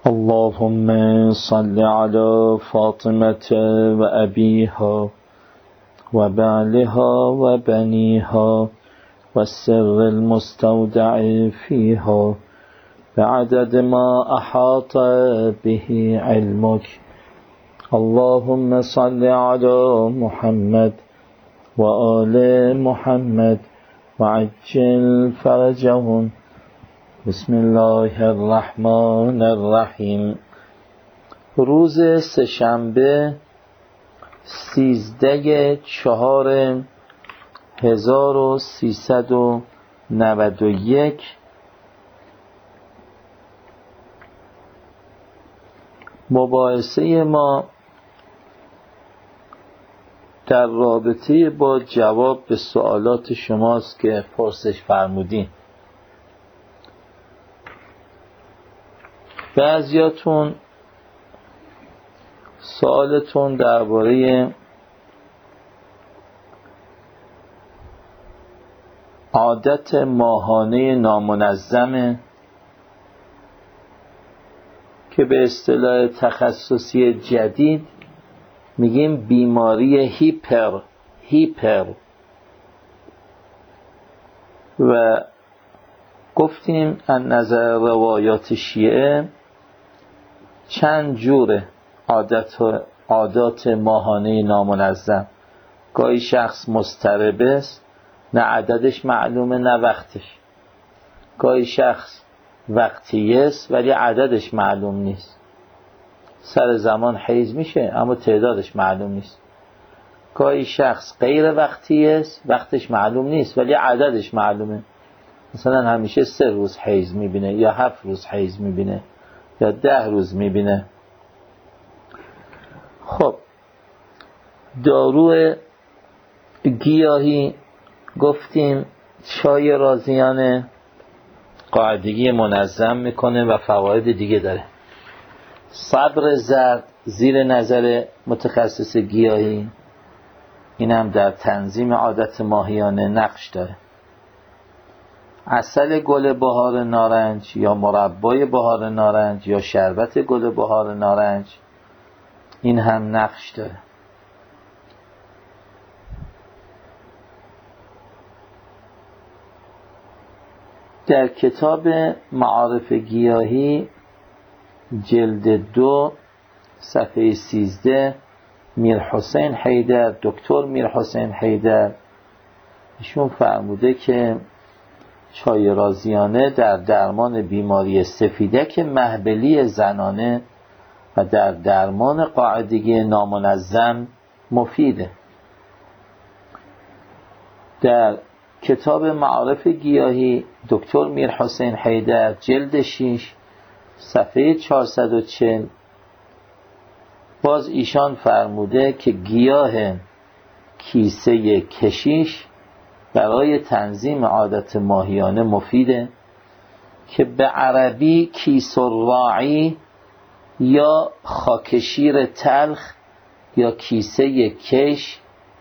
اللهم صل على فاطمة وأبيها وبعلها وبنيها والسر المستودع فيها بعدد ما أحاط به علمك. اللهم صل على محمد وآل محمد وعجل فرجهم. بسم الله الرحمن الرحیم. روز سه‌شنبه 13/4/1391 مباحثه ما در رابطه با جواب به سوالات شماست که پرسش فرمودین. بعضیاتون سوالتون درباره عادت ماهانه نامنظمه که به اصطلاح تخصصی جدید میگیم بیماری هیپر و گفتیم از نظر روایات شیعه چند جوره عادات ماهانه نامنظم. گاهی شخص مضطرب است، نه عددش معلومه نه وقتش. گاهی شخص وقتی است ولی عددش معلوم نیست. سر زمان حیض میشه اما تعدادش معلوم نیست. گاهی شخص غیر وقتی است، وقتش معلوم نیست ولی عددش معلومه. مثلا همیشه 3 روز حیض میبینه یا 7 روز حیض میبینه یا 10 روز میبینه. خب دارو گیاهی گفتیم چای رازیانه، قاعدگی منظم میکنه و فواید دیگه داره. صبر زرد زیر نظر متخصص گیاهی، این هم در تنظیم عادت ماهیانه نقش داره. عسل گل بهار نارنج یا مربای بهار نارنج یا شربت گل بهار نارنج، این هم نقش داره. در کتاب معارف گیاهی جلد 2 صفحه 13 میرحسین حیدر، دکتر میرحسین حیدر، ایشون فرموده که چای رازیانه در درمان بیماری سفیدک محبلی زنانه و در درمان قاعدگی نامنظم مفیده. در کتاب معارف گیاهی دکتر میرحسین حیدر جلد 6 صفحه 440 باز ایشان فرموده که گیاه کیسه کشیش برای تنظیم عادت ماهیانه مفیده که به عربی کیس الراعی یا خاکشیر تلخ یا کیسه کش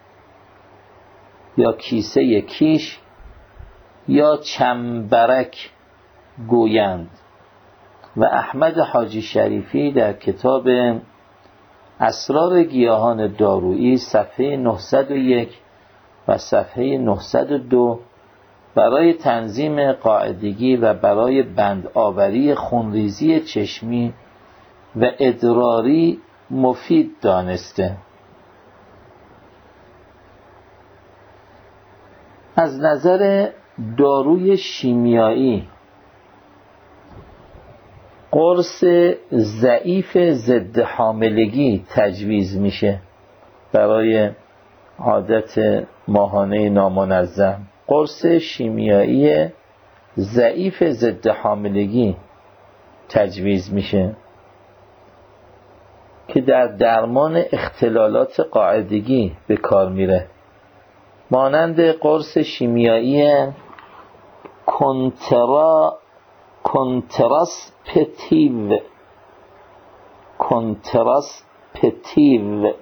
یا کیسه کیش یا چنبرک گویند. و احمد حاجی شریفی در کتاب اسرار گیاهان دارویی صفحه 901 و صفحه 902 برای تنظیم قاعدگی و برای بندآوری خونریزی چشمی و ادراری مفید دانسته. از نظر داروی شیمیایی قرص ضعیف ضد حاملگی تجویز میشه برای عادت ماهانه نامنظم. قرص شیمیایی ضعیف ضد حاملگی تجویز میشه که در درمان اختلالات قاعدگی به کار میره، مانند قرص شیمیایی کنتراسپتیو.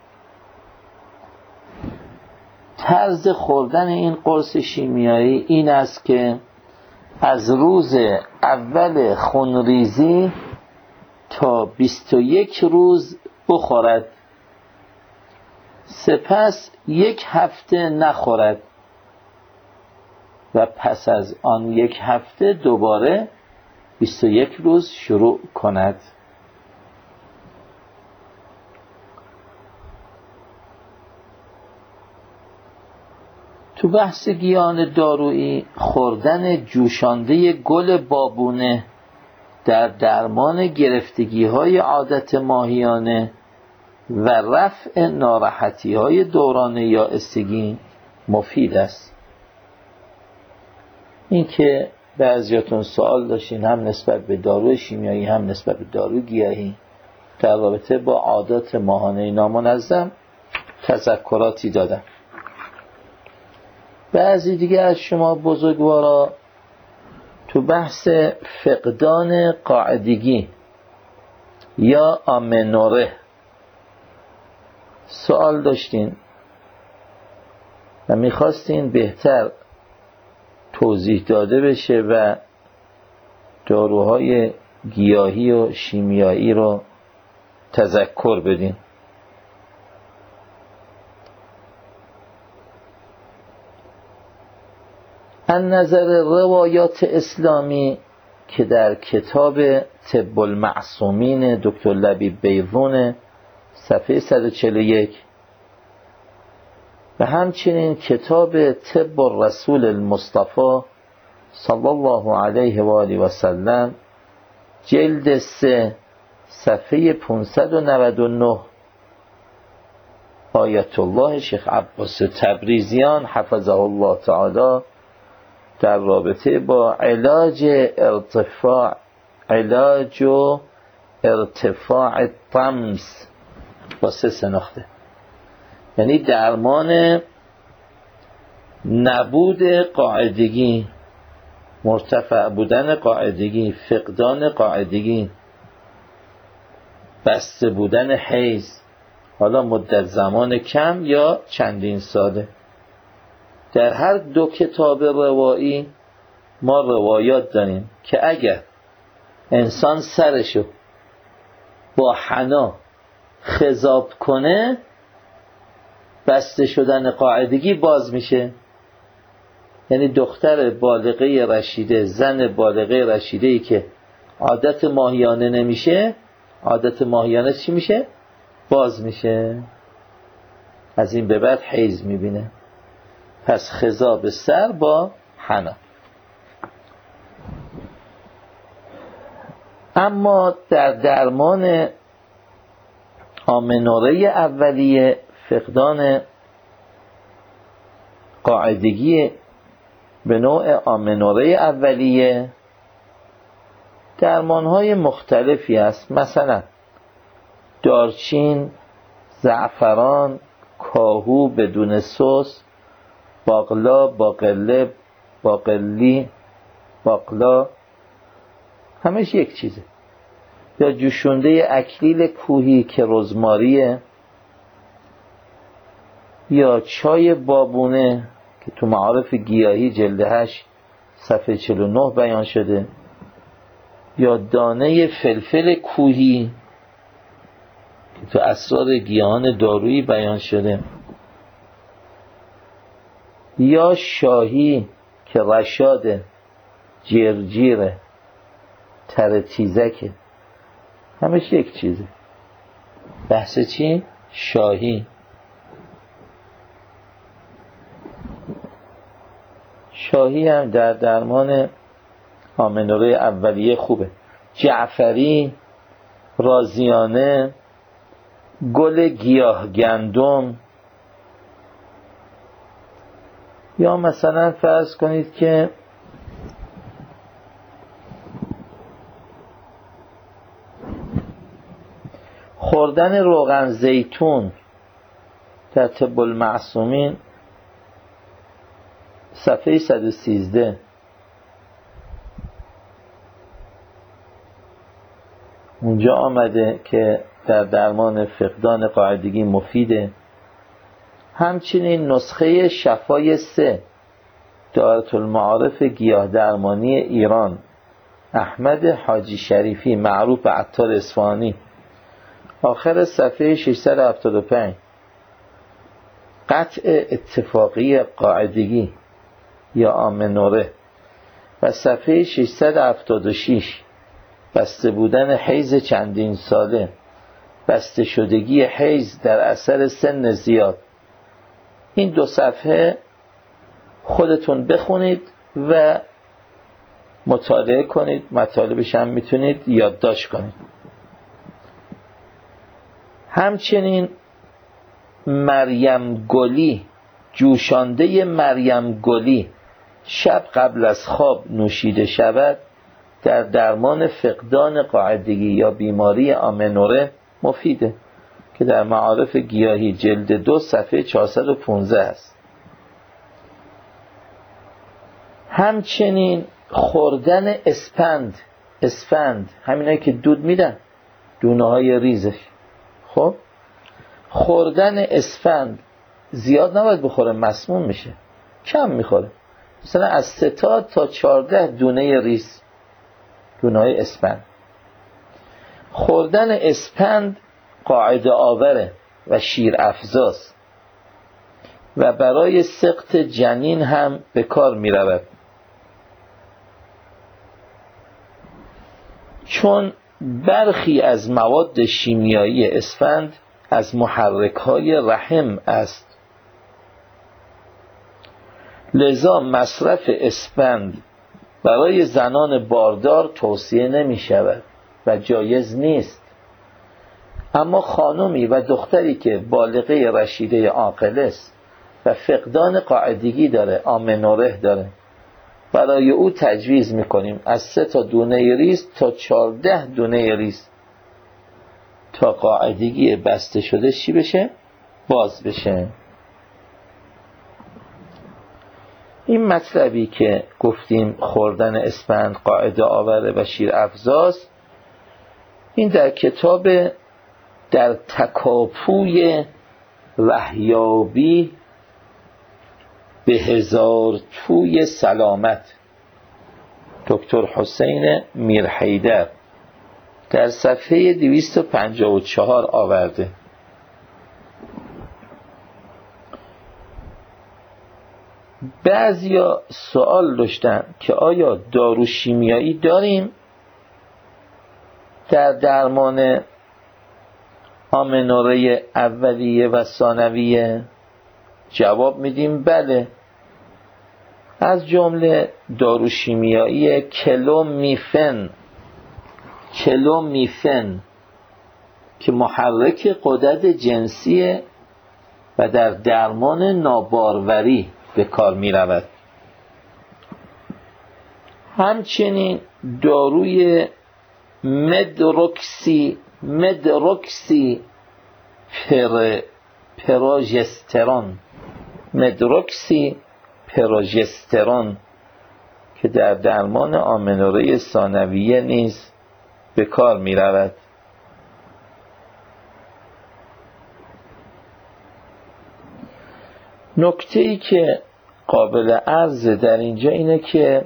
طرز خوردن این قرص شیمیایی این است که از روز اول خونریزی تا 21 روز بخورد، سپس 1 هفته نخورد و پس از آن 1 هفته دوباره 21 روز شروع کند. تو بحث گیاهان دارویی، خوردن جوشانده گل بابونه در درمان گرفتگی‌های عادت ماهیانه و رفع ناراحتی‌های دوران یائسگی مفید است. این که بعضیاتون سوال داشتین هم نسبت به داروی شیمیایی هم نسبت به داروی گیاهی در رابطه با عادات ماهانه نامنظم تذکراتی دادم. بعضی دیگه از شما بزرگوارا تو بحث فقدان قاعدگی یا آمنوره سوال داشتین و میخواستین بهتر توضیح داده بشه و داروهای گیاهی و شیمیایی رو تذکر بدین. از نظر روایات اسلامی که در کتاب طب المعصومین دکتر لبیب بیضون صفحه 141 و همچنین کتاب طب الرسول المصطفى صلی الله علیه و آله و سلم جلد 3 صفحه 599 آیت الله شیخ عباس تبریزیان حفظه الله تعالی در رابطه با علاج ارتفاع طمس با 3 سناخته، یعنی درمان نبود قاعدگی، مرتفع بودن قاعدگی، فقدان قاعدگی، بسته بودن حیض، حالا مدت زمان کم یا چندین ساله. در هر 2 کتاب روایی ما روایات داریم که اگر انسان سرشو با حنا خضاب کنه بسته شدن قاعدگی باز میشه. یعنی دختر بالغه رشیده، زن بالغه رشیده ای که عادت ماهیانه نمیشه، عادت ماهیانه چی میشه؟ باز میشه. از این به بعد حیض میبینه. پس خضاب سر با حنا. اما در درمان آمنوره اولیه، فقدان قاعدگی به نوع آمنوره اولیه، درمانهای مختلفی است. مثلا دارچین، زعفران، کاهو بدون سس، باقلا، باقله، باقلی، باقلا، همش یک چیزه. یا جوشونده اکلیل کوهی که رزماریه، یا چای بابونه که تو معارف گیاهی جلد 8 صفحه 49 بیان شده، یا دانه فلفل کوهی که تو اسرار گیاهان دارویی بیان شده، یا شاهی که رشاده، جرجیره، ترتیزکه، همش یک چیزه. بحث چی؟ شاهی. شاهی هم در درمان آمنوره اولیه خوبه. جعفری، رازیانه، گل گیاه گندم، یا مثلا فرض کنید که خوردن روغن زیتون در طب المعصومین صفحه 113 اونجا آمده که در درمان فقدان قاعدگی مفیده. همچنین نسخه شفای 3 دائره المعارف گیاه درمانی ایران احمد حاجی شریفی معروف به عطار اصفهانی، آخر صفحه 675. قطع اتفاقی قاعدگی یا آمنوره. و صفحه 676 بسته بودن حیض چندین ساله، بسته شدگی حیض در اثر سن زیاد. این 2 صفحه خودتون بخونید و مطالعه کنید، مطالبش هم میتونید یادداشت کنید. همچنین مریم گلی، جوشانده مریم گلی شب قبل از خواب نوشیده شود در درمان فقدان قاعدگی یا بیماری آمنوره مفیده که در معارف گیاهی جلد 2 صفحه 415 است. همچنین خوردن اسفند، همینایی که دود میدن، دونه های ریزش. خب خوردن اسفند زیاد نباید بخوره، مسموم میشه، کم میخوره، مثلا از 3 تا 14 دونه ریز، دونه های اسفند. خوردن اسفند قاعده آوره و شیر افزاست و برای سقط جنین هم به کار می رود، چون برخی از مواد شیمیایی اسفند از محرک‌های رحم است. لذا مصرف اسفند برای زنان باردار توصیه نمی شود و جایز نیست. اما خانمی و دختری که بالغه رشیده عاقل است و فقدان قاعدگی داره، آمنوره داره، برای او تجویز میکنیم از 3 تا دونه ریز تا 14 دونه ریز تا قاعدگی بسته شده چی بشه؟ باز بشه. این مطلبی که گفتیم خوردن اسفند قاعده آوره و شیر افزاست، این در کتاب در تکاپوی وحیابی به 1000 توی سلامت دکتر حسین میرحیدر در صفحه 254 آورده. بعضیا سوال داشتن که آیا دارو شیمیایی داریم در درمان آمنوره اولیه و ثانویه؟ جواب میدیم بله. از جمله دارو شیمیایی کلومیفن که محرک غدد جنسیه و در درمان ناباروری به کار می رود. همچنین داروی مدروکسی پروژسترون که در درمان آمنوره ثانویه نیز به کار می رود. نکته‌ای که قابل عرض در اینجا اینه که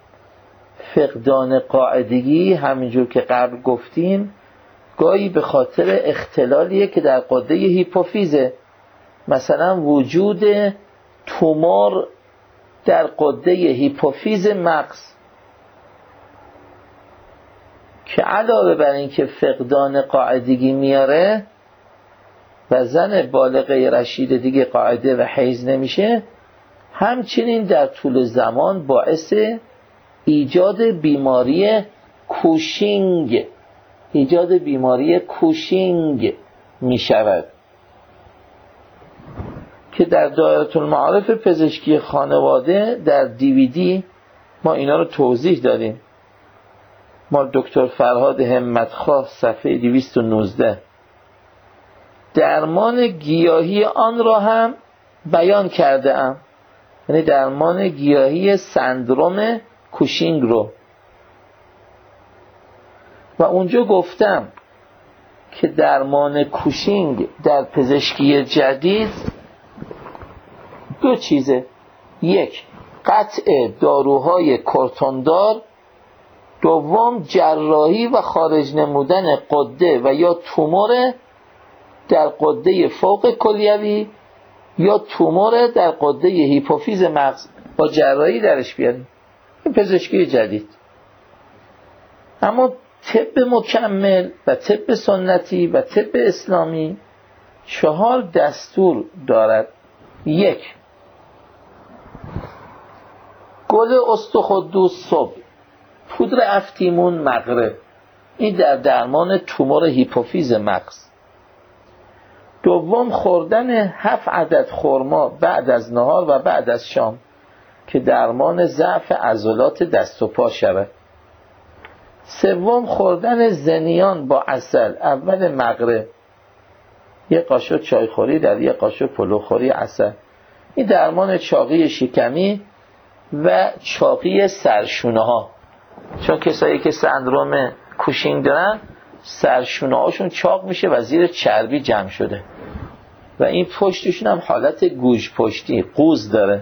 فقدان قاعدگی همینجور که قبل گفتیم گاهی به خاطر اختلالیه که در غده هیپوفیزه، مثلا وجود تومور در غده هیپوفیز مغز که علاوه بر این که فقدان قاعدگی میاره و زن بالغه رشیده دیگه قاعده و حیض نمیشه، همچنین در طول زمان باعث ایجاد بیماری کوشینگ می شود که در دایره المعارف پزشکی خانواده در DVD ما اینا رو توضیح دادیم. ما دکتر فرهاد همتخواه صفحه 219 درمان گیاهی آن را هم بیان کرده ام، یعنی درمان گیاهی سندروم کوشینگ رو، و اونجا گفتم که درمان کوشینگ در پزشکی جدید 2 چیزه: 1 قطع داروهای کورتوندار دوم جراحی و خارج نمودن غده و یا تومور در غده فوق کلیوی یا تومور در غده هیپوفیز مغز با جراحی درش بیاریم. این پزشکی جدید. اما طب مکمل و طب سنتی و طب اسلامی 4 دستور دارد. 1. گل استخوان‌دوست صبح، پودر افتیمون مغرب. این در درمان تومور هیپوفیز مغز. 2. خوردن 7 عدد خرما بعد از نهار و بعد از شام که درمان ضعف عضلات دست و پا شود. 3. خوردن زنیان با عسل اول مغرب، 1 قاشق چایخوری در 1 قاشق پلوخوری عسل. این درمان چاقی شکمی و چاقی سرشونه ها، چون کسایی که سندروم کوشینگ دارن سرشونه هاشون چاق میشه و زیر چربی جمع شده و این پشتشون هم حالت گوژ پشتی، قوز داره.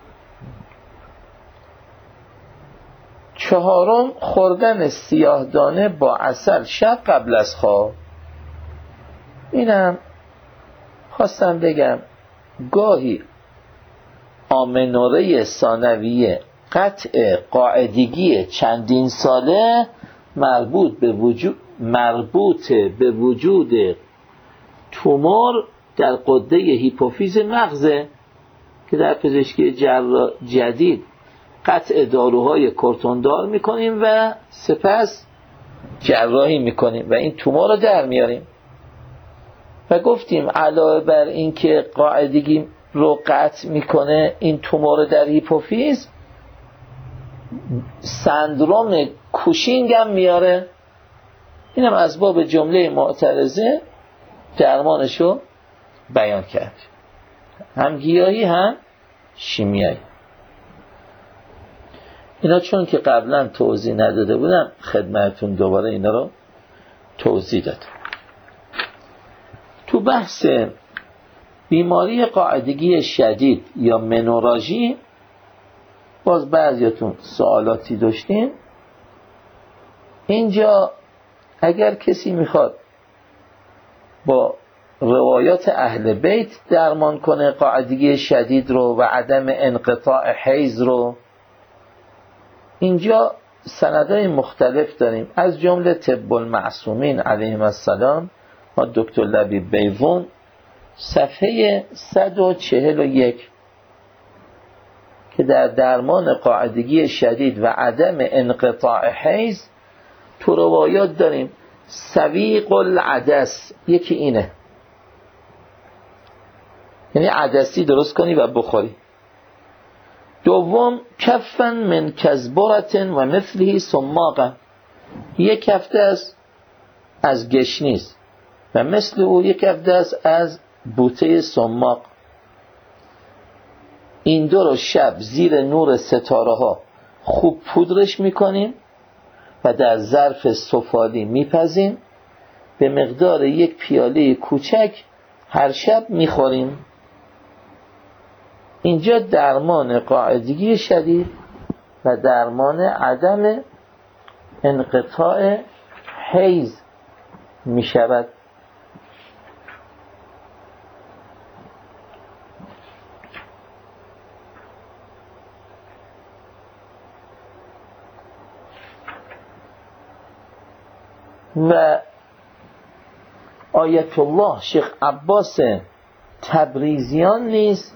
4. خوردن سیاهدانه با عسل شب قبل از خواب. اینم خواستم بگم گاهی آمنوره ثانویه قطع قاعدگی چندین ساله مربوط به وجود تومور در غده هیپوفیز مغزه که در پزشکی جدید قطع داروهای کورتوندار میکنیم و سپس جراحی میکنیم و این تومور رو در میاریم. و گفتیم علاوه بر این که قاعدگی رو قطع میکنه این تومور در هیپوفیز، سندروم کوشینگ هم میاره. اینم از باب جمله معترضه درمانشو بیان کرد، هم گیاهی هم شیمیایی. اینا چون که قبلا توضیح نداده بودم خدمتون دوباره اینا رو توضیح دادم. تو بحث بیماری قاعدگی شدید یا منوراژی باز بعضیاتون سوالاتی داشتین. اینجا اگر کسی میخواد با روایات اهل بیت درمان کنه قاعدگی شدید رو و عدم انقطاع حیض رو، اینجا سندهای مختلف داریم، از جمله طب المعصومین علیهم السلام و دکتر لبیب بیضون صفحه 141 که در درمان قاعدگی شدید و عدم انقطاع حیض تو روایات داریم. سویق العدس، یکی اینه، یعنی عدسی درست کنی و بخوری. 2 کفن من کزبرت و مثله سماقا، 1 کفته است از گشنیز و مثل او 1 کفته است از بوته سماق. این 2 رو شب زیر نور ستاره ها خوب پودرش میکنیم و در ظرف سفالی میپزیم، به مقدار 1 پیاله کوچک هر شب میخوریم. اینجا درمان قاعدگی شدید و درمان عدم انقطاع حیض می شود. و آیت الله شیخ عباس تبریزیان نیز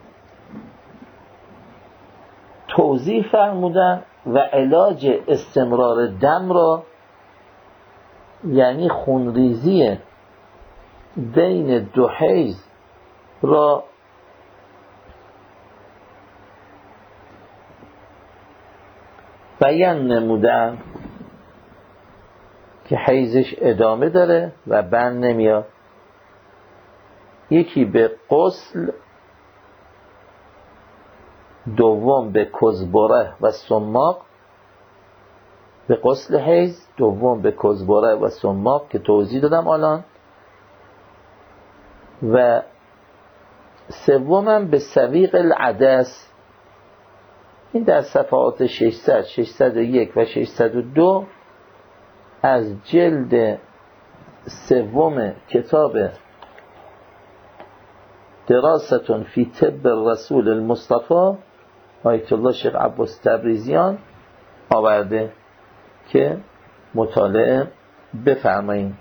توضیح فرمودن و علاج استمرار دم را، یعنی خونریزی بین 2 حیض را بیان نمودن که حیضش ادامه داره و بند نمیاد. یکی به غسل، 2 به کزبره و سماق، به غسل حیض، 2 به کزبره و سماق که توضیح دادم الان، و 3 به سویق العدس این در صفحات 600 601 و 602 از جلد سوم کتاب دراستون فی طب الرسول المصطفی آیت الله شیخ عباس تبریزیان آورده که مطالعه بفرمایید.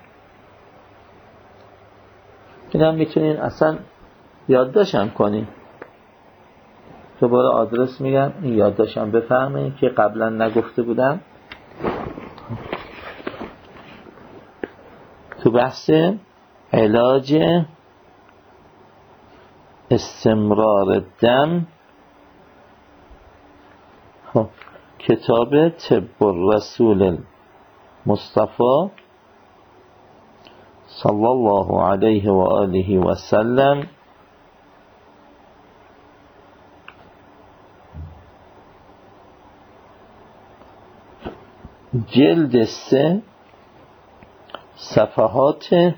اینم میتونین اصلا یادداشتم کنین. دوباره آدرس میگم، این یادداشتم بفرمایید که قبلا نگفته بودم. تو بحث علاج استمرار دم، کتاب طب الرسول المصطفی صلی الله علیه و آله و سلم، جلد 3 صفحات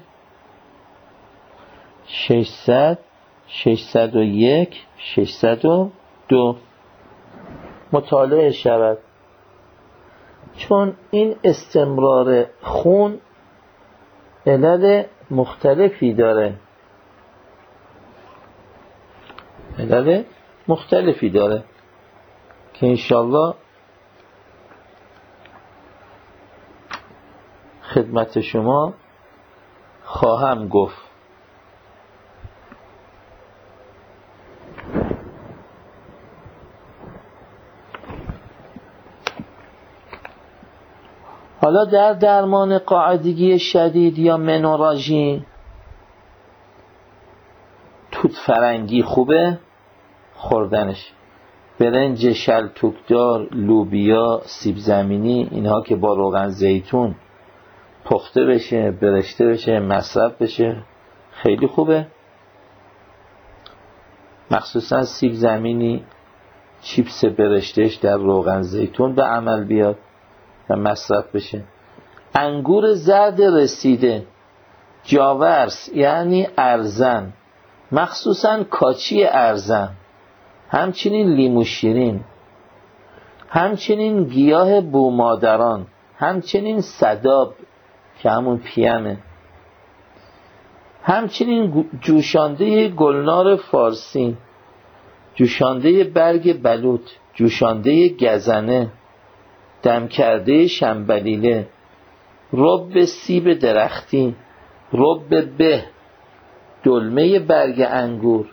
600 601 602 مطالعه شود. چون این استمرار خون علل مختلفی داره، علل مختلفی داره که انشالله خدمت شما خواهم گفت. حالا در درمان قاعدگی شدید یا منوراژی توت فرنگی خوبه خوردنش، برنج شلتوکدار، لوبیا، سیب زمینی، اینها که با روغن زیتون پخته بشه، برشته بشه، مصرف بشه خیلی خوبه. مخصوصا سیب زمینی چیپس برشتهش در روغن زیتون به عمل بیاد و مصرف بشه. انگور زرد رسیده، جاورس یعنی ارزن، مخصوصا کاچی ارزن، همچنین لیمو شیرین، همچنین گیاه بومادران، همچنین صداب که همون پیمه، همچنین جوشانده گلنار فارسی، جوشانده برگ بلوط، جوشانده گزنه، دم کرده شنبلیله، رب سیب درختی، رب به، دلمه برگ انگور،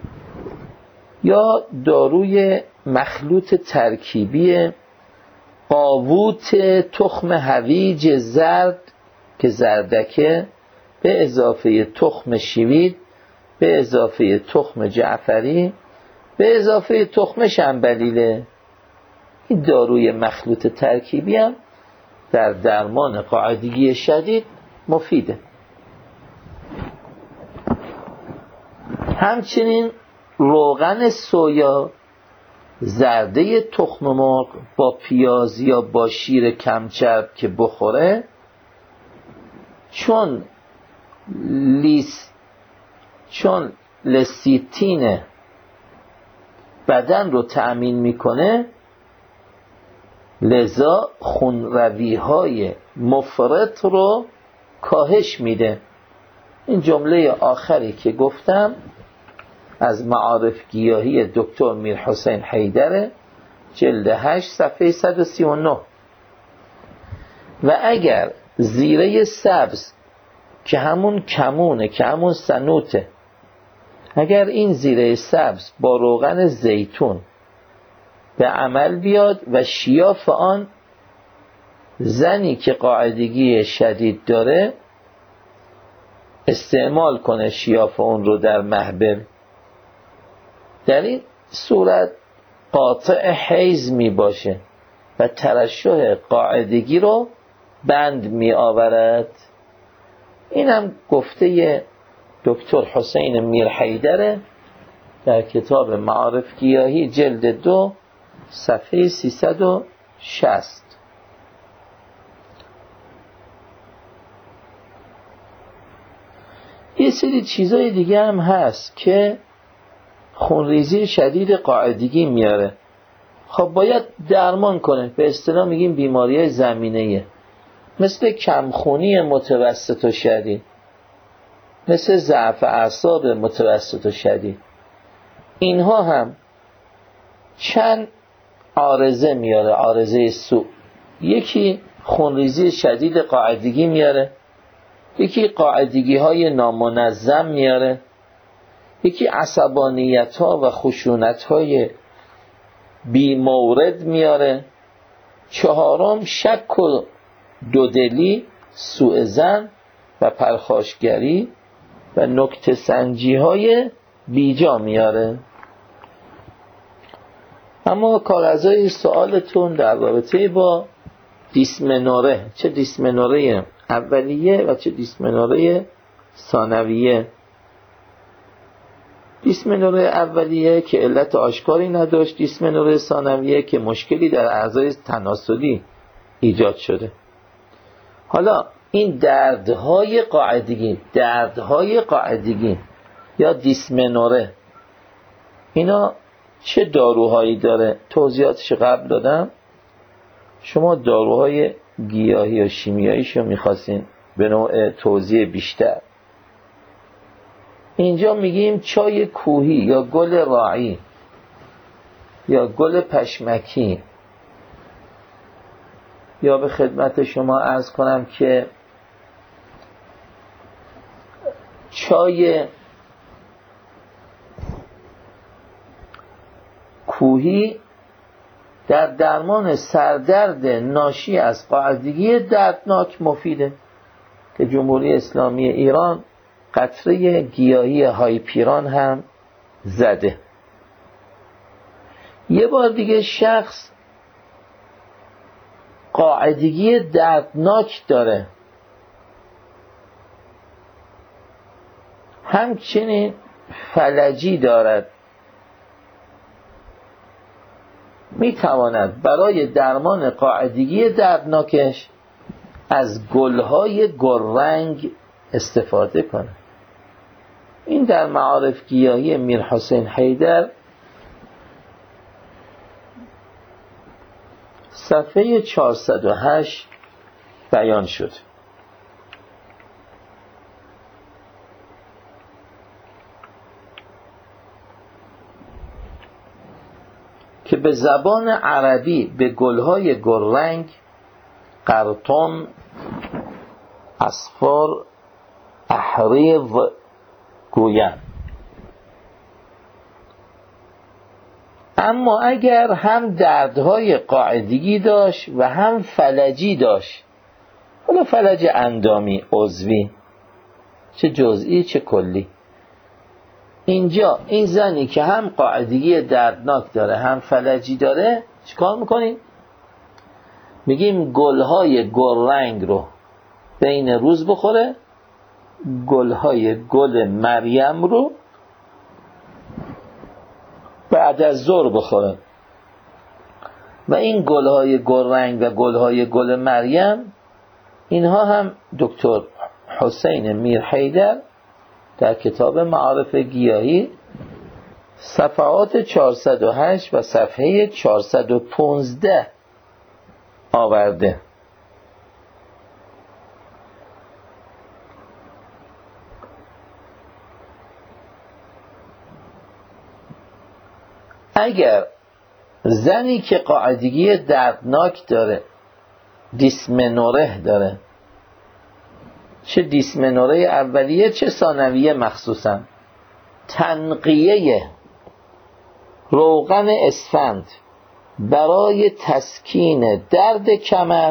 یا داروی مخلوط ترکیبی قاووت تخم هویج زرد که زردکه به اضافه تخم شوید به اضافه تخم جعفری به اضافه تخم شنبلیله. این داروی مخلوط ترکیبی هم در درمان قاعدگی شدید مفیده. همچنین روغن سویا، زرده تخم مرغ با پیاز یا با شیر کمچرب که بخوره، چون لسیتین بدن رو تأمین میکنه، لذا خونروی های مفرط رو کاهش میده. این جمله آخری که گفتم از معارف گیاهی دکتر میرحسین حیدره، جلد 8 صفحه 139. و اگر زیره سبز که همون کمونه، که همون سنوته، اگر این زیره سبز با روغن زیتون به عمل بیاد و شیاف آن زنی که قاعدگی شدید داره استعمال کنه، شیاف اون رو در محبل، در این صورت قاطع حیض می باشه و ترشح قاعدگی رو بند می آورد. اینم گفته دکتر حسین میرحیدره در کتاب معارف گیاهی جلد 2 صفحه 360. یه سری چیزای دیگه هم هست که خونریزی شدید قاعدگی میاره. خب باید درمان کنه. به اصطلاح میگیم بیماری‌های زمینه‌ای، مثل کمخونی متوسط و شدید، مثل ضعف اعصاب متوسط و شدید. اینها هم چند عارضه میاره، عارضه سوء. یکی خونریزی شدید قاعدگی میاره، یکی قاعدگی های نامنظم میاره، یکی عصبانیت ها و خشونت های بی مورد میاره، چهارم شک و دودلی، سوء ظن و پرخاشگری و نکته سنجی های بیجا میاره. اما کاغذهای سوالتون در رابطه با دیسمنوره، چه دیسمنوره اولیه و چه دیسمنوره ثانویه. دیسمنوره اولیه که علت آشکاری نداشت، دیسمنوره ثانویه که مشکلی در اعضای تناسلی ایجاد شده. حالا این دردهای قاعدگی یا دیسمنوره، اینا چه داروهایی داره؟ توضیحاتش قبل دادم. شما داروهای گیاهی و شیمیاییشو میخواستین به نوع توضیح بیشتر، اینجا میگیم چای کوهی یا گل راعی یا گل پشمکی، یا به خدمت شما عرض کنم که چای کوهی در درمان سردرد ناشی از قاعدگی دردناک مفیده که جمهوری اسلامی ایران قطره گیاهی هایپیران هم زده. یه بار دیگه شخص قاعدگی دردناک داره، همچنین فلجی دارد، می تواند برای درمان قاعدگی دردناکش از گلهای گلرنگ استفاده کنه. این در معارف گیاهی میرحسین حیدر صفحه 408 بیان شد. که به زبان عربی به گلهای گلرنگ قرطن، اصفر، احریض گویند. اما اگر هم دردهای قاعدگی داشت و هم فلجی داشت، حالا فلج اندامی، عضوی، چه جزئی چه کلی، اینجا این زنی که هم قاعدگی دردناک داره هم فلجی داره، چیکار میکنیم؟ میگیم گلهای گلرنگ رو بین روز بخوره، گلهای گل مریم رو بعد از ظهر بخوره. و این گلهای گلرنگ و گلهای گل مریم، اینها هم دکتر حسین میر حیدر در کتاب معارف گیاهی صفحات 408 و صفحه 415 آورده. اگر زنی که قاعدگی دردناک داره، دیسمنوره داره، چه دیسمنوره اولیه چه ثانویه، مخصوصا تنقیه روغن اسفند برای تسکین درد کمر،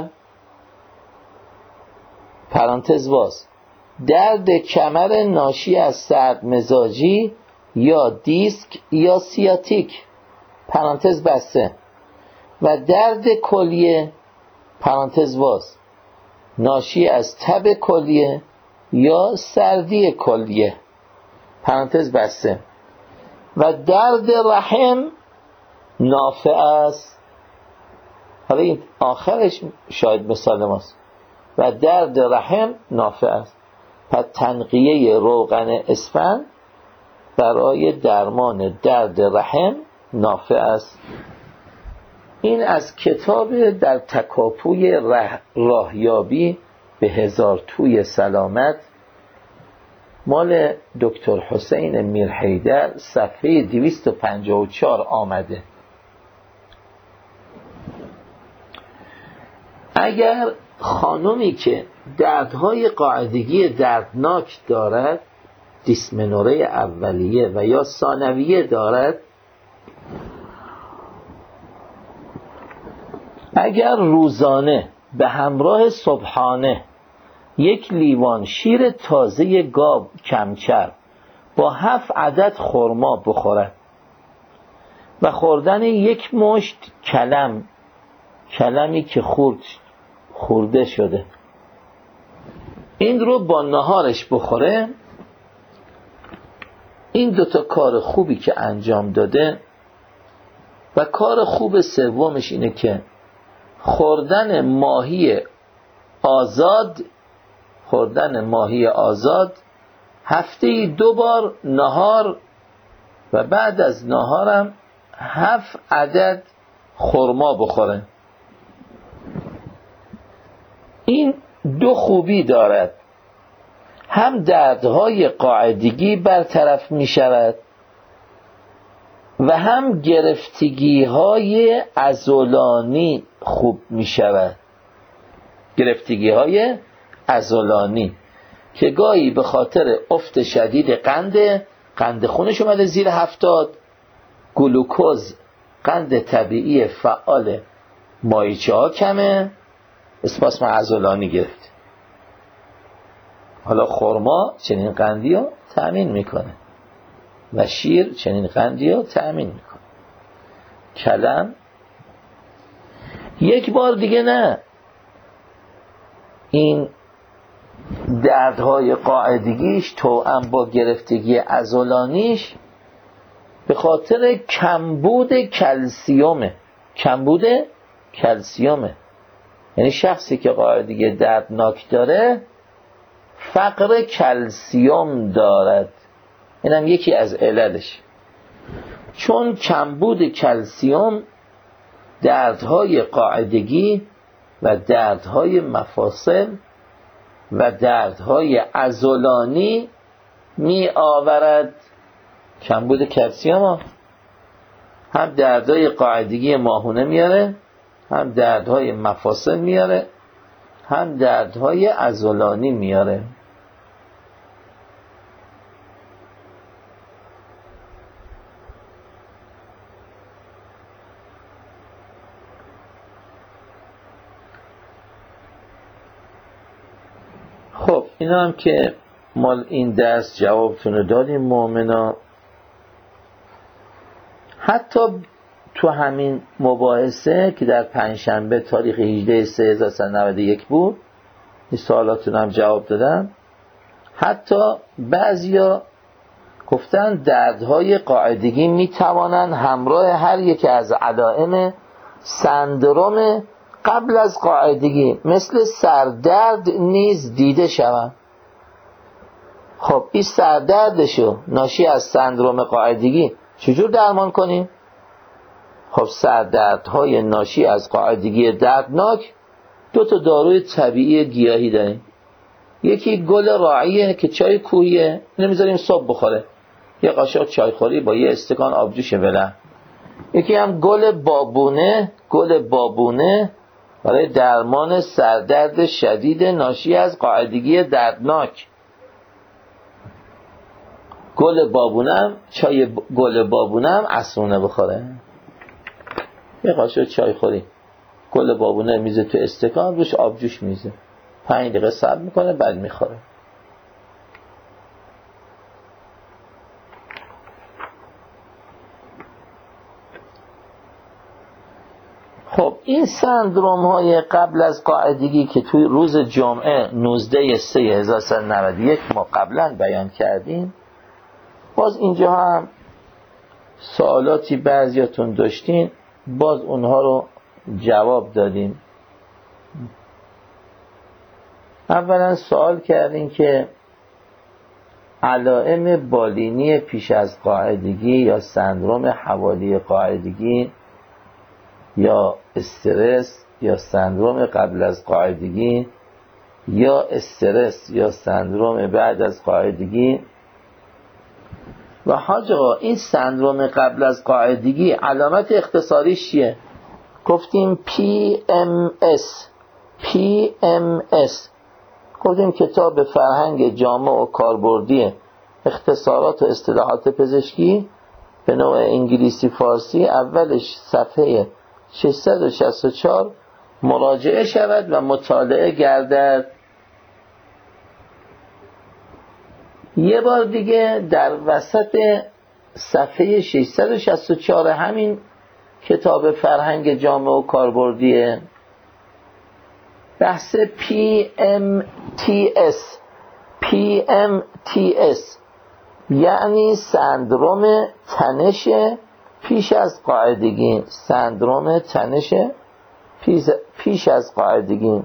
پرانتز باز، درد کمر ناشی از سرد مزاجی یا دیسک یا سیاتیک، پرانتز بسته، و درد کلیه، پرانتز باز، ناشی از تب کلیه یا سردی کلیه، پرانتز بسته، و درد رحم نافع است. حالا این آخرش شاید مثال ماست، و درد رحم نافع است. پس تنقیه روغن اسفند برای درمان درد رحم نافع است. این از کتاب در تکاپوی راهیابی به 1000 توی سلامت مال دکتر حسین میرحیدر صفحه 254 آمده. اگر خانمی که دردهای قاعدگی دردناک دارد، دیسمنوره اولیه و یا ثانویه دارد، اگر روزانه به همراه صبحانه 1 لیوان شیر تازه گاو کمچر با 7 عدد خرما بخورد و خوردن 1 مشت کلمی که خورده شده، این رو با نهارش بخوره، این 2 کار خوبی که انجام داده و کار خوب سومش اینه که خوردن ماهی آزاد هفته‌ای 2 بار نهار و بعد از نهارم 7 عدد خرما بخوره. این 2 خوبی دارد، هم دردهای قاعدگی برطرف می شود و هم گرفتگی‌های عضلانی خوب می شود. گرفتگی‌های عضلانی که گاهی به خاطر افت شدید قند خونش اومده زیر 70، گلوکوز قند طبیعی فعال مایچه ها کمه، اسپاسم عضلانی گرفت. حالا خرما چنین قندی رو تأمین میکنه و شیر چنین قندی رو تأمین میکنه. کلم 1 بار دیگه نه، این دردهای قاعدگیش توأم با گرفتگی عضلانیش به خاطر کمبود کلسیومه. یعنی شخصی که قاعدگی دردناک داره فقر کلسیوم دارد، اینم یکی از عللش. چون کمبود کلسیوم دردهای قاعدگی و دردهای مفاصل و دردهای عضلانی می آورد. کمبود کلسیوم هم دردهای قاعدگی ماهونه میاره، هم دردهای مفاصل میاره، هم دردهای عضلانی میاره. خب اینا هم که مال این درس جوابتون رو دادیم مؤمنا. حتی تو همین مباحثه که در پنجشنبه تاریخ 18/3/91 بود، این سوالاتون هم جواب دادم، حتی بعضیا گفتن دردهای قاعدگی میتوانند همراه هر یک از علائم سندروم قبل از قاعدگی مثل سردرد نیز دیده شوند. خب این سردردشو ناشی از سندروم قاعدگی چجور درمان کنیم؟ خب سردردهای ناشی از قاعدگی دردناک 2 داروی طبیعی گیاهی داریم. یکی گل راعیه که چای کوهیه، نمیذاریم صبح بخوره، 1 قاشق چایخوری با 1 استکان آبجوش ولع. یکی هم گل بابونه برای درمان سردرد شدید ناشی از قاعدگی دردناک. چای گل بابونه هم عصرونه بخوره، 1 قاشق چایخوری گل بابونه میزه تو استکان، روش آبجوش میزه، 5 دقیقه صبر میکنه بعد میخوره. خب این سندروم های قبل از قاعدگی که توی روز جمعه 19/3/1191 ما قبلا بیان کردیم، باز اینجا هم سوالاتی بعضیاتون داشتین، باز اونها رو جواب دادیم. اولا سوال کردین که علائم بالینی پیش از قاعدگی یا سندروم حوالی قاعدگی یا استرس یا سندروم قبل از قاعدگی یا استرس یا سندروم بعد از قاعدگی. و حاج آقا این سندروم قبل از قاعدگی علامت اختصاریش چیه؟ گفتیم PMS. گفتیم کتاب فرهنگ جامع و کاربردی اختصارات و اصطلاحات پزشکی به نوع انگلیسی فارسی، اولش صفحه 664 مراجعه شود و مطالعه گردد. یه بار دیگه در وسط صفحه 664 همین کتاب فرهنگ جامع و کاربردی بحث PMTS یعنی سندروم تنش پیش از قاعدگی. سندروم تنش پیش از قاعدگی.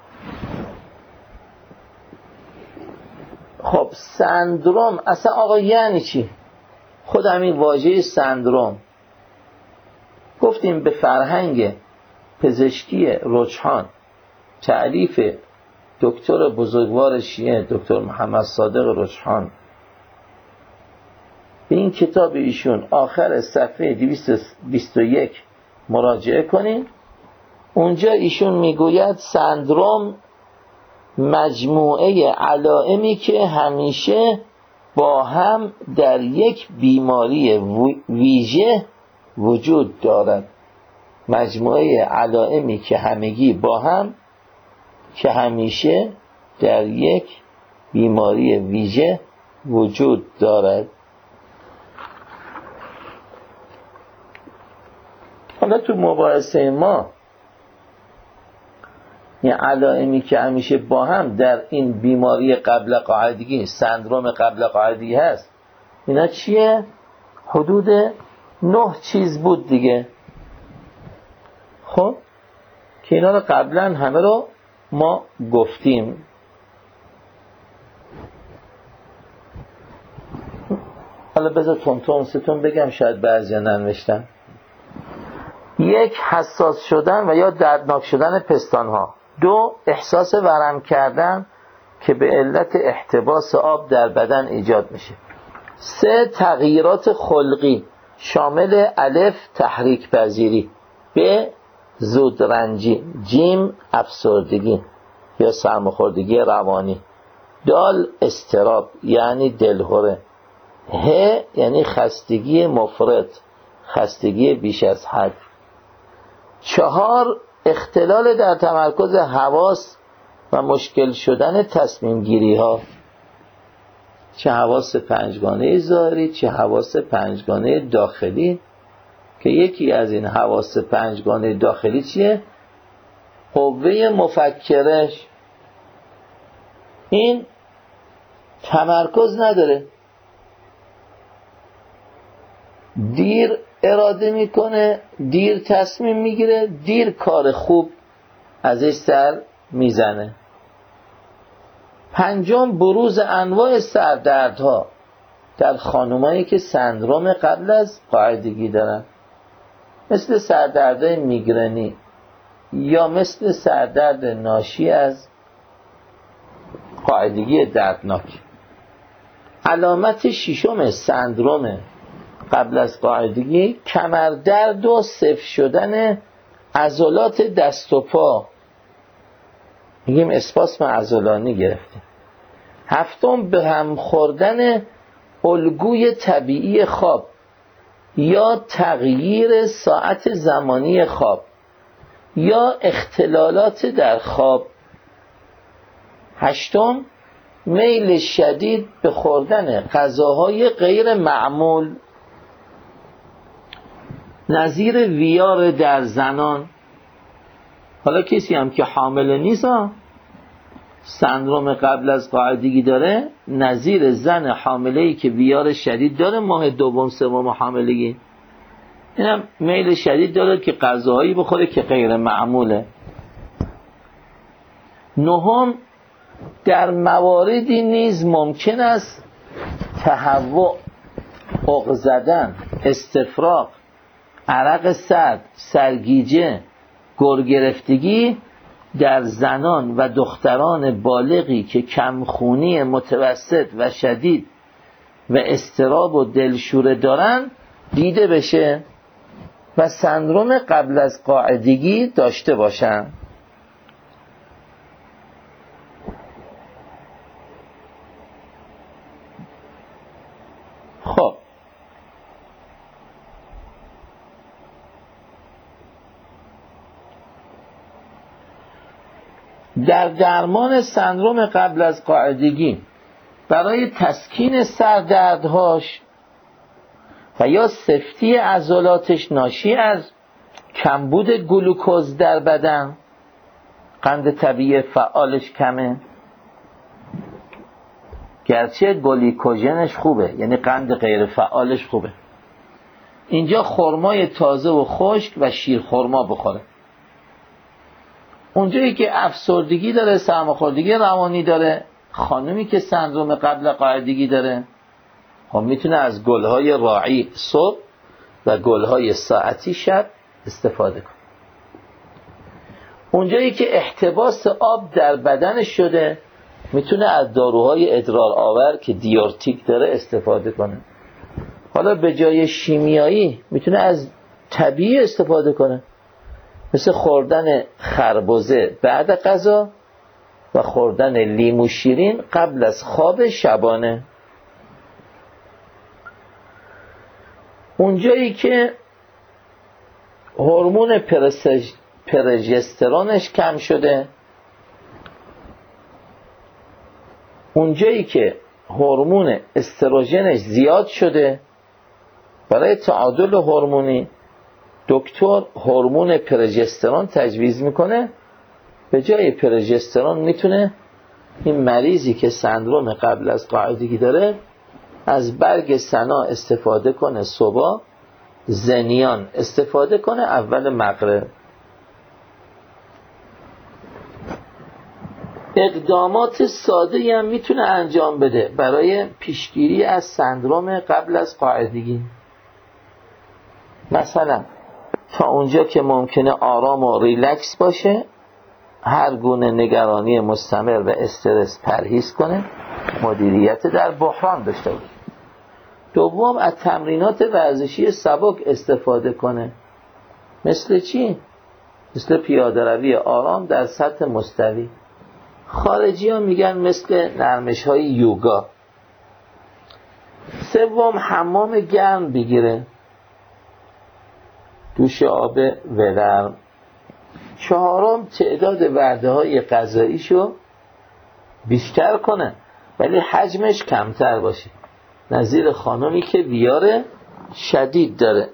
خب سندروم اصلا آقا یعنی چی؟ خود همین واژه سندروم گفتیم به فرهنگ پزشکی رجحان تعریف دکتر بزرگوار شیعه دکتر محمد صادق رجحان به این کتاب ایشون آخر صفحه 221 مراجعه کنین. اونجا ایشون میگوید سندروم مجموعه علائمی که همیشه با هم در یک بیماری ویژه وجود دارد. مجموعه علائمی که همگی با هم که همیشه در یک بیماری ویژه وجود دارد. حالا تو مباحثه ما این علائمی که همیشه با هم در این بیماری قبل قاعدگی، سندروم قبل قاعدگی هست، اینا چیه؟ حدود 9 چیز بود دیگه. خب که اینا رو قبلا همه رو ما گفتیم. حالا بذار تون ستون بگم، شاید بعضیا ننوشتن. 1 حساس شدن و یا دردناک شدن پستانها. 2 احساس ورم کردن که به علت احتباس آب در بدن ایجاد میشه. 3 تغییرات خلقی شامل الف تحریک پذیری، ب زودرنجی، جیم افسردگی یا سرماخوردگی روانی، دال اضطراب یعنی دلهره، ه یعنی خستگی مفرط، خستگی بیش از حد. 4 اختلال در تمرکز حواس و مشکل شدن تصمیم گیری ها، چه حواس پنجگانه ظاهری چه حواس پنجگانه داخلی، که یکی از این حواس پنجگانه داخلی چیه؟ قوه مفکرش. این تمرکز نداره، دیر اراده میکنه، دیر تصمیم میگیره، دیر کار خوب ازش سر میزنه. 5 بروز انواع سردردها در خانمایی که سندروم قبل از قاعدگی دارن، مثل سردردهای میگرنی یا مثل سردرد ناشی از قاعدگی دردناک. علامت 6 سندروم قبل از قاعدگی کمردرد و سفت شدن عضلات دست و پا، میگیم اسپاسم عضلانی گرفته. 7 به هم خوردن الگوی طبیعی خواب یا تغییر ساعت زمانی خواب یا اختلالات در خواب. 8 میل شدید به خوردن غذاهای غیر معمول نظیر ویار در زنان. حالا کسی هم که حامل نیست سندروم قبل از قاعدگی داره، نظیر زن حامله‌ای که ویار شدید داره ماه دوم سوم حاملگی، اینم میل شدید داره که غذاهایی بخوره که غیر معموله. 9 در مواردی نیز ممکن است تهوع، عق زدن، استفراغ، عرق سرد، سرگیجه، گرگرفتگی در زنان و دختران بالغی که کمخونی متوسط و شدید و اضطراب و دلشوره دارن دیده بشه و سندروم قبل از قاعدگی داشته باشن. خب در درمان سندروم قبل از قاعدگی برای تسکین سردردهاش و یا سفتی عضلاتش ناشی از کمبود گلوکوز در بدن، قند طبیعی فعالش کمه، گرچه گلیکوژنش خوبه، یعنی قند غیر فعالش خوبه، اینجا خرمای تازه و خشک و شیر خرما بخوره. اونجایی که افسردگی داره، سرماخوردگی روانی داره، خانومی که سندروم قبل قاعدگی داره، خب میتونه از گلهای راعی صبح و گلهای ساعتی شب استفاده کنه. اونجایی که احتباس آب در بدن شده میتونه از داروهای ادرار آور که دیورتیک داره استفاده کنه. حالا به جای شیمیایی میتونه از طبیعی استفاده کنه، مثل خوردن خربزه بعد غذا و خوردن لیمو شیرین قبل از خواب شبانه. اونجایی که هورمون پروژسترونش کم شده، اونجایی که هورمون استروژنش زیاد شده، برای تعادل هورمونی دکتر هورمون پروژسترون تجویز میکنه. به جای پروژسترون میتونه این مریضی که سندروم قبل از قاعدگی داره از برگ سنا استفاده کنه، صبح زنیان استفاده کنه اول مغرب. اقدامات ساده‌ای هم میتونه انجام بده برای پیشگیری از سندروم قبل از قاعدگی. مثلا تا اونجا که ممکنه آرام و ریلکس باشه، هر گونه نگرانی مستمر و استرس پرهیز کنه، مدیریت در بحران داشته باشه. دوم، از تمرینات ورزشی سبک استفاده کنه. مثل چی؟ مثل پیاده روی آرام در سطح مستوی. خارجی ها میگن مثل نرمش های یوگا. سوم، حمام گرم بگیره، دوش آب ولرم. چهارم، تعداد وعده های غذاییشو بیشتر کنه ولی حجمش کمتر باشه، نظیر خانمی که ویار شدید داره،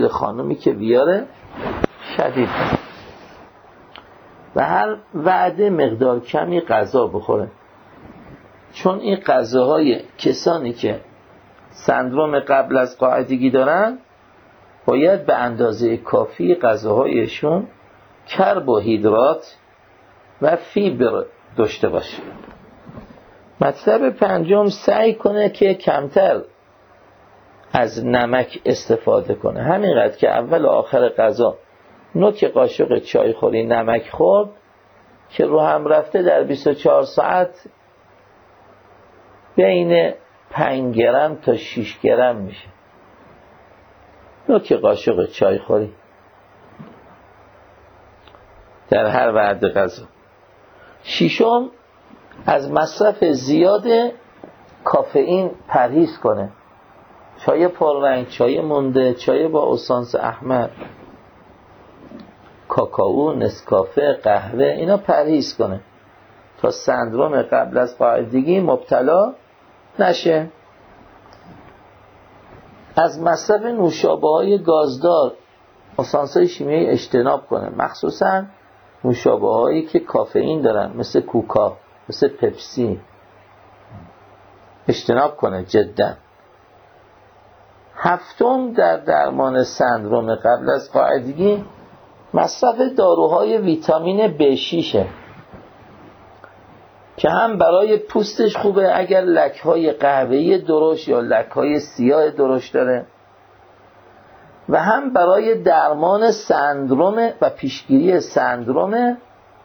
و هر وعده مقدار کمی غذا بخوره، چون این غذاهای کسانی که سندروم قبل از قاعدگی دارن باید به اندازه کافی غذاهایشون کربوهیدرات و فیبر داشته باشه. مطلب پنجم، سعی کنه که کمتر از نمک استفاده کنه. همینقدر که اول و آخر غذا نوک قاشق چای خوری نمک خورد که رو هم رفته در 24 ساعت بین 5 گرم تا 6 گرم میشه. نوک قاشق چای خوری در هر وعده غذا. ششم، از مصرف زیاد کافئین پرهیز کنه. چای پررنگ، چای مونده، چای با اسانس احمر، کاکائو، نسکافه، قهوه، اینا پرهیز کنه تا سندروم قبل از قاعدگی مبتلا نشه. از مصرف نوشابه‌های گازدار، اسانس‌های شیمیایی اجتناب کنه، مخصوصاً نوشابه‌هایی که کافئین دارن مثل کوکا، مثل پپسی، اجتناب کنه جدا. هفتم، در درمان سندروم قبل از قاعدگی مصرف داروهای ویتامین B6 که هم برای پوستش خوبه اگر لک‌های قهوه‌ای درشت یا لک‌های سیاه درشت داره، و هم برای درمان سندروم و پیشگیری سندروم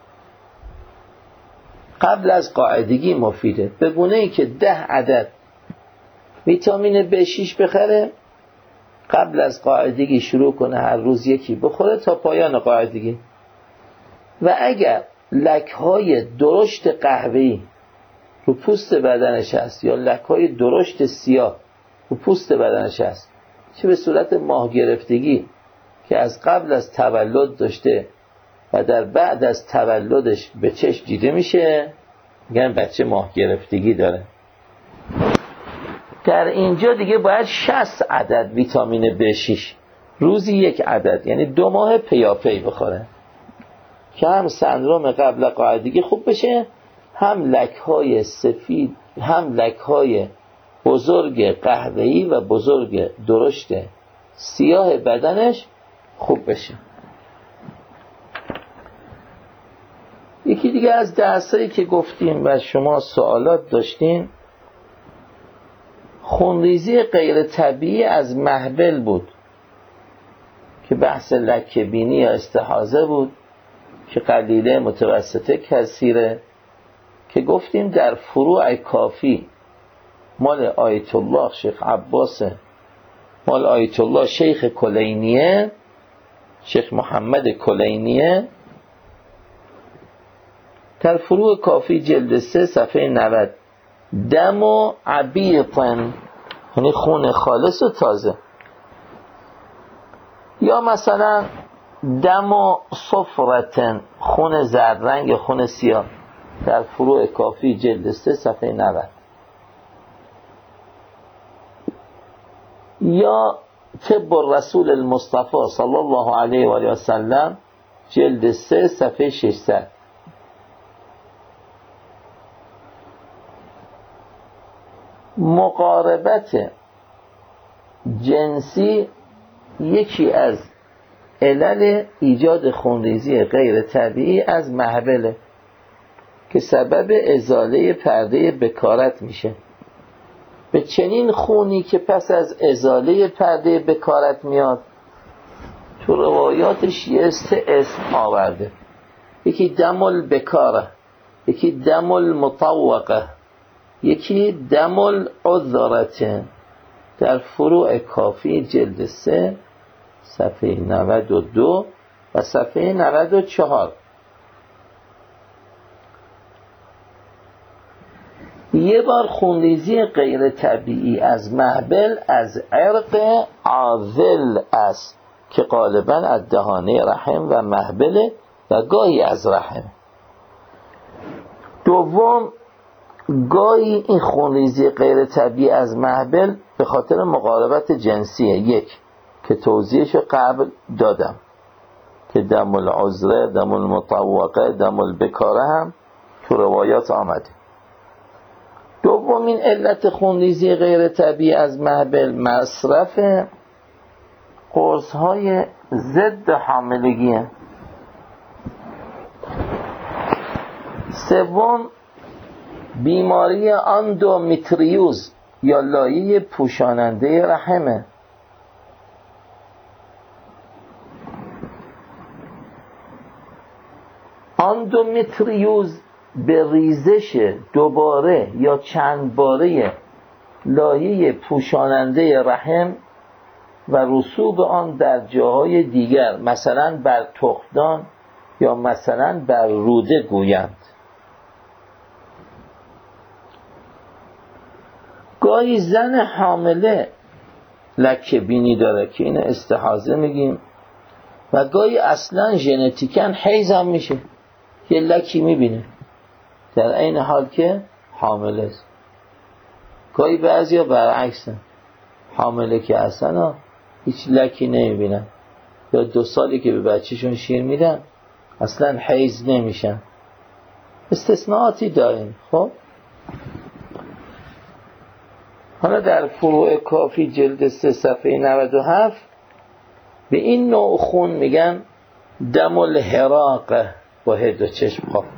قبل از قاعدگی مفیده، به گونه ای که 10 عدد ویتامین B6 بخره، قبل از قاعدگی شروع کنه هر روز یکی بخوره تا پایان قاعدگی. و اگر لک‌های درشت قهوه‌ای رو پوست بدنش هست یا لک‌های درشت سیاه رو پوست بدنش هست، چه به صورت ماه گرفتگی که از قبل از تولد داشته و در بعد از تولدش به چشم دیده میشه، میگن بچه ماه گرفتگی داره. در اینجا دیگه باید 60 عدد ویتامین B6 روزی 1 عدد، یعنی 2 ماه پیاپی بخوره که هم سندروم قبل قاعدگی خوب بشه، هم لک‌های سفید، هم لک‌های بزرگ قهوه‌ای و بزرگ درشت سیاه بدنش خوب بشه. یکی دیگه از درسایی که گفتیم و شما سوالات داشتین، خونریزی غیر طبیعی از محبل بود که بحث لکه بینی یا استحاضه بود که قلیله متوسطه کثیره، که گفتیم در فروع کافی مال آیت الله شیخ عباس، مال آیت الله شیخ کلینیه، شیخ محمد کلینیه، در فروع کافی جلد 3 صفحه 90، دم و عبیطن، یعنی خون خالص و تازه، یا مثلا دم و صفرتن، خون زرد رنگ یا خون سیاه، در فروع کافی جلد 3 صفحه 90. یا طب الرسول المصطفى صلی الله علیه و آله و سلم جلد 3 صفحه 600. مقاربت جنسی یکی از علل ایجاد خونریزی غیر طبیعی از محبله که سبب ازاله پرده بکارت میشه. به چنین خونی که پس از ازاله پرده بکارت میاد، تو روایات شیعه 3 اسم آورده، یکی دم البکاره، یکی دم المطوقه، یکی دم العذرته، در فروع کافی جلد 3 صفحه 92 و صفحه 94. یه بار خونریزی غیر طبیعی از محبل از عرق عاذل است که غالبا از دهانه رحم و محبل و گاهی از رحم. دوم، گاهی این خونریزی غیر طبیعی از محبل به خاطر مقاربت جنسیه، یک که توضیحشو قبل دادم که دم العذره، دم المطوقه، دم البکاره هم تو روایات آمده. دومین علت خونریزی غیر طبیعی از محبل مصرف قرص‌های ضد حاملگیه. سوم، بیماری اندومتریوز یا لایه پوشاننده رحمه. اندومتریوز به ریزش دوباره یا چند باره لایه پوشاننده رحم و رسوب آن در جاهای دیگر، مثلا بر تخمدان یا مثلا بر روده گویند. گاهی زن حامله لکه بینی داره که اینو استحاضه میگیم، و گاهی اصلا ژنتیکاً حیض هم میشه، یه لکی میبینه در این حال که حامله است. گاهی بعضیا برعکسن، حامله که اصلا هیچ لکی نمیبینن، یا 2 سالی که به بچهشون شیر میدن اصلا حیض نمیشن. استثناءاتی داریم. خب حالا در فروع کافی جلد 3 صفحه 97 به این نوع خون میگن دم الحراق با هد و چشم خواب.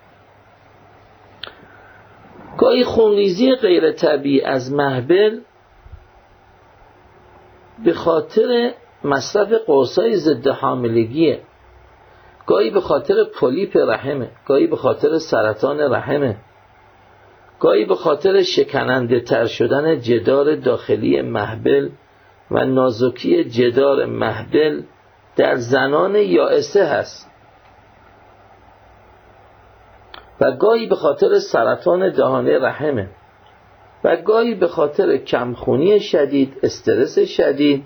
گاهی خونریزی غیر طبیعی از محبل به خاطر مصرف قرصای ضد حاملگیه، گاهی به خاطر پولیپ رحمه، گاهی به خاطر سرطان رحمه، گاهی به خاطر شکننده تر شدن جدار داخلی محبل و نازکی جدار محبل در زنان یائسه هست و گاهی به خاطر سرطان دهانه رحمه و گاهی به خاطر کمخونی شدید، استرس شدید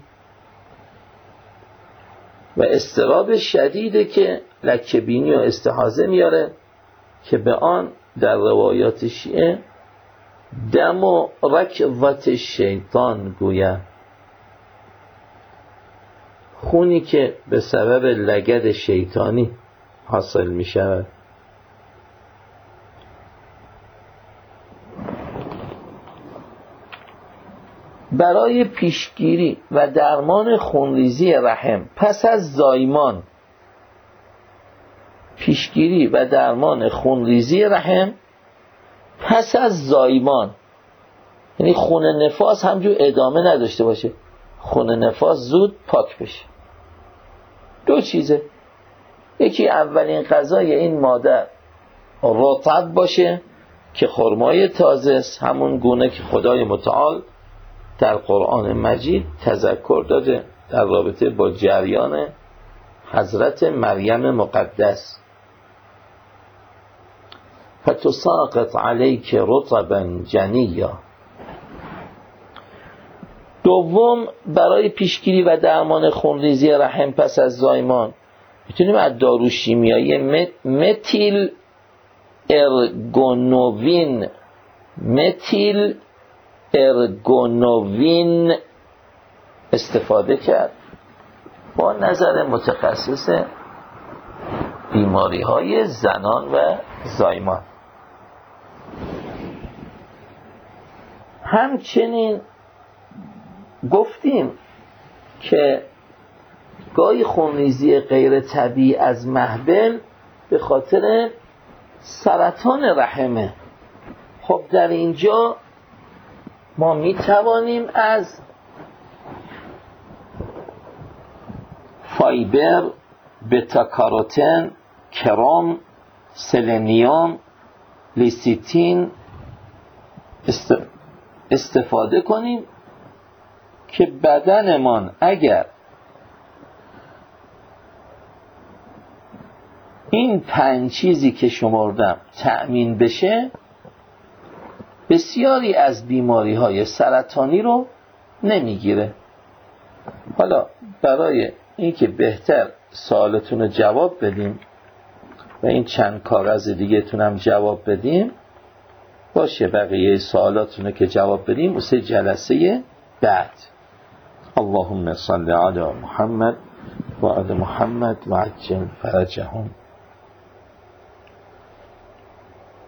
و اضطراب شدیده که لکه‌بینی و استحاضه میاره که به آن در روایات شیعه دم و رکوت شیطان گوید، خونی که به سبب لگد شیطانی حاصل می شود. برای پیشگیری و درمان خونریزی رحم پس از زایمان، پیشگیری و درمان خونریزی رحم پس از زایمان، یعنی خون نفاس همجور ادامه نداشته باشه، خون نفاس زود پاک بشه. دو چیزه، یکی اولین غذای این مادر رطب باشه که خرمای تازه است، همون گونه که خدای متعال در قرآن مجید تذکر داده در رابطه با جریان حضرت مریم مقدس. فتساقط علیک رطبا جنیا. دوم، برای پیشگیری و درمان خونریزی رحم پس از زایمان میتونیم از دارو شیمیایی متیل ارگونوین استفاده کرد با نظر متخصص بیماری های زنان و زایمان. همچنین گفتیم که گاهی خونریزی غیر طبیعی از محبل به خاطر سرطان رحمه. خب در اینجا ما می توانیم از فایبر، بتا کاروتن، کرم، سلنیوم، لیسیتین استفاده کنیم که بدنمان اگر این 5 چیزی که شمردم تأمین بشه، بسیاری از بیماری های سرطانی رو نمیگیره. حالا برای اینکه بهتر سوالتون رو جواب بدیم و این چند کاغذ دیگه تونم جواب بدیم، باشه بقیه سوالاتونو که جواب بدیم واسه جلسه بعد. اللهم صل علی محمد و آل محمد و عجل فرجهم.